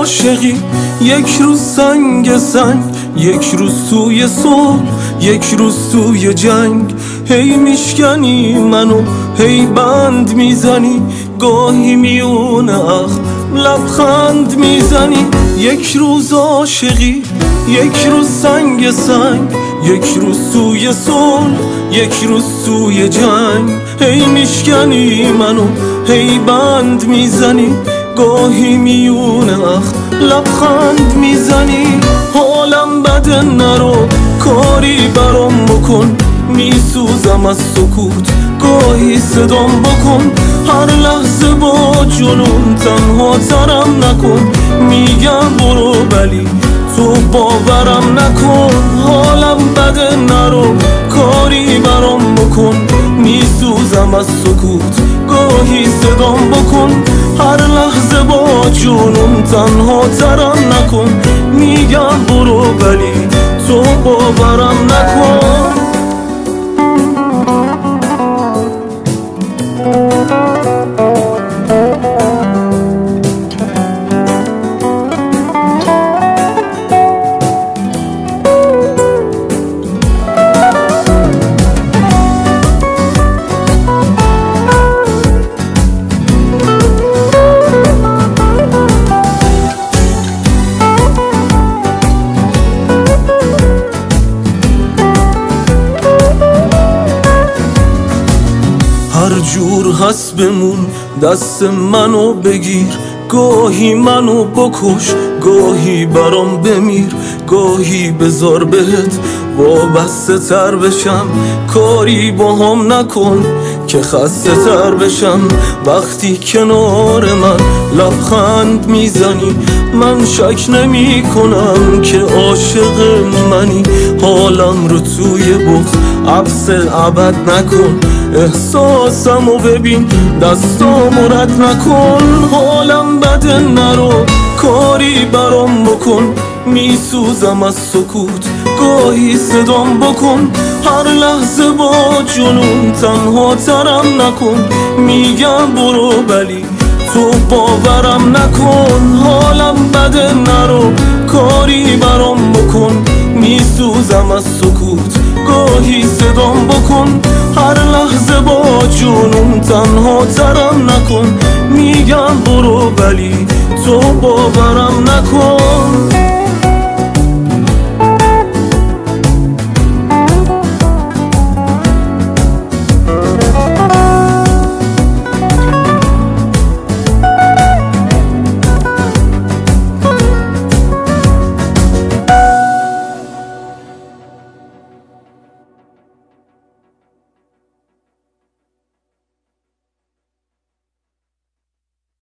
عاشقی، یک روز سنگ، یک روز توی صلح، یک روز توی جنگ. هی میشکنی منو، هی بند میزنی، گاهی میونه لبخند میزنی. یک روز عاشقی، یک روز سنگ، یک روز توی صلح، یک روز توی جنگ. هی میشکنی منو، هی بند میزنی، گاهی میونه لبخند میزنی. حالم بده نرو، کاری برام بکن، میسوزم از سکوت، گاهی صدام بکن. هر لحظه با جنون تنها ترم نکن، میگم برو ولی تو باورم نکن. حالم بده نرو، کاری برام بکن، میسوزم از سکوت، گاهی صدام بکن. هر لحظه با جنون تنها ترم نکن، میگم برو ولی تو باورم نکن. هر جور هست بمون، دست منو بگیر، گاهی منو بکش، گاهی برام بمیر، گاهی بذار بهت وابسته تر بشم. کاری با هم نکن که خسته تر بشم. وقتی کنار من لبخند میزنی، من شک نمی کنم که عاشق منی. حالم رو توی بغض عبس ابد نکن، احساسمو ببین، دستامو رد نکن. حالم بده نرو، کاری برام بکن، میسوزم از سکوت، گاهی صدام بکن. هر لحظه با جنون تنها ترم نکن، میگم برو ولی تو باورم نکن. حالم بده نرو، کاری برام بکن، میسوزم از سکوت، گاهی صدام بکن. هر لحظه با جنون تنها ترم نکن، میگم برو ولی تو باورم نکن.